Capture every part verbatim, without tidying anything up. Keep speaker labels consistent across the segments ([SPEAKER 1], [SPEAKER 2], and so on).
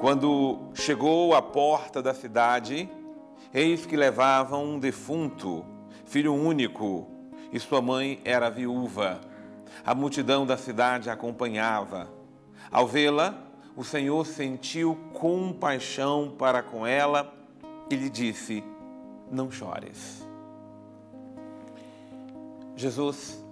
[SPEAKER 1] Quando chegou à porta da cidade, eis que levavam um defunto, filho único, e sua mãe era viúva. A multidão da cidade acompanhava. Ao vê-la, o Senhor sentiu compaixão para com ela e lhe disse: não chores. Jesus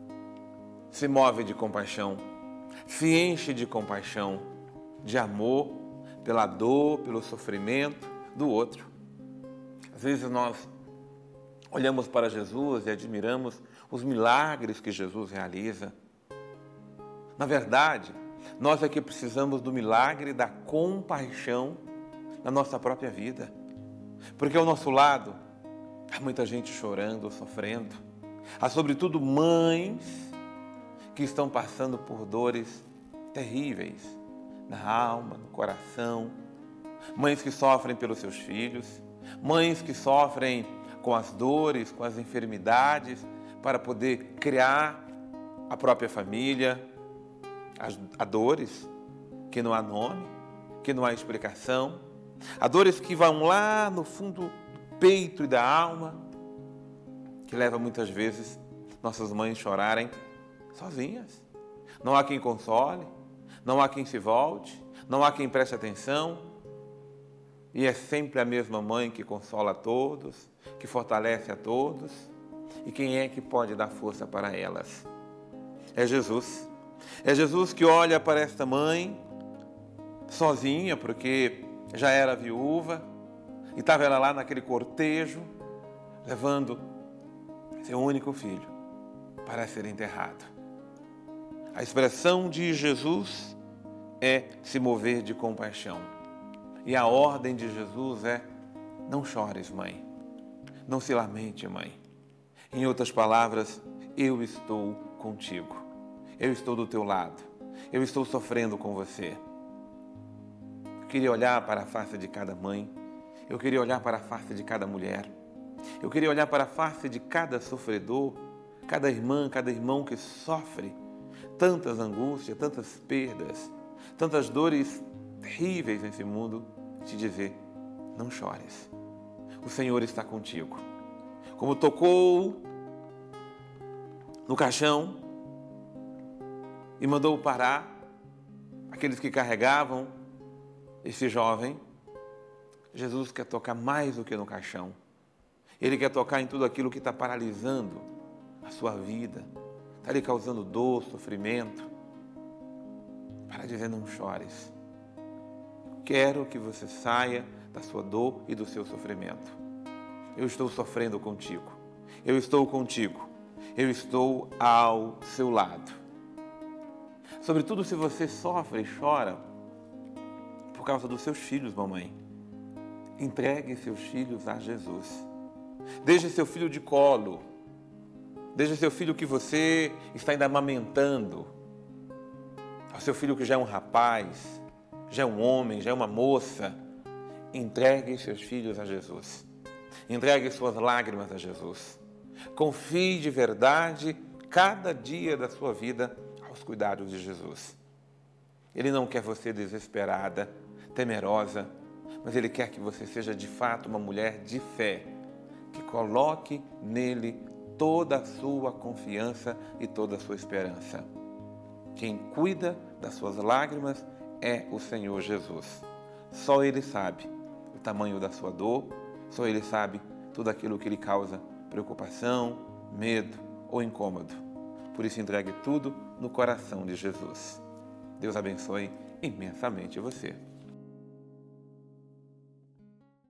[SPEAKER 1] se move de compaixão, se enche de compaixão, de amor pela dor, pelo sofrimento do outro. Às vezes nós olhamos para Jesus e admiramos os milagres que Jesus realiza. Na verdade, nós é que precisamos do milagre da compaixão na nossa própria vida. Porque ao nosso lado há muita gente chorando, sofrendo. Há sobretudo mães que estão passando por dores terríveis na alma, no coração. Mães que sofrem pelos seus filhos. Mães que sofrem com as dores, com as enfermidades, para poder criar a própria família. Há dores que não há nome, que não há explicação. Há dores que vão lá no fundo do peito e da alma, que leva muitas vezes nossas mães chorarem sozinhas. Não há quem console, não há quem se volte, não há quem preste atenção. E é sempre a mesma mãe que consola a todos, que fortalece a todos. E quem é que pode dar força para elas? É Jesus. É Jesus que olha para esta mãe sozinha, porque já era viúva, e estava ela lá naquele cortejo, levando seu único filho para ser enterrado. A expressão de Jesus é se mover de compaixão. E a ordem de Jesus é: não chores, mãe. Não se lamente, mãe. Em outras palavras, eu estou contigo. Eu estou do teu lado. Eu estou sofrendo com você. Eu queria olhar para a face de cada mãe. Eu queria olhar para a face de cada mulher. Eu queria olhar para a face de cada sofredor, cada irmã, cada irmão que sofre tantas angústias, tantas perdas, tantas dores terríveis nesse mundo, e te dizer: não chores. O Senhor está contigo. Como tocou no caixão e mandou parar aqueles que carregavam esse jovem, Jesus quer tocar mais do que no caixão. Ele quer tocar em tudo aquilo que está paralisando a sua vida, está lhe causando dor, sofrimento, para dizer: não chores. Quero que você saia da sua dor e do seu sofrimento. Eu estou sofrendo contigo. Eu estou contigo. Eu estou ao seu lado. Sobretudo se você sofre e chora por causa dos seus filhos, mamãe. Entregue seus filhos a Jesus. Deixe seu filho de colo. Deixe seu filho que você está ainda amamentando. O seu filho que já é um rapaz, já é um homem, já é uma moça. Entregue seus filhos a Jesus. Entregue suas lágrimas a Jesus. Confie de verdade cada dia da sua vida aos cuidados de Jesus. Ele não quer você desesperada, temerosa, mas Ele quer que você seja de fato uma mulher de fé, que coloque nele toda a sua confiança e toda a sua esperança. Quem cuida das suas lágrimas é o Senhor Jesus. Só Ele sabe o tamanho da sua dor, só Ele sabe tudo aquilo que lhe causa preocupação, medo ou incômodo. Por isso, entregue tudo no coração de Jesus. Deus abençoe imensamente você.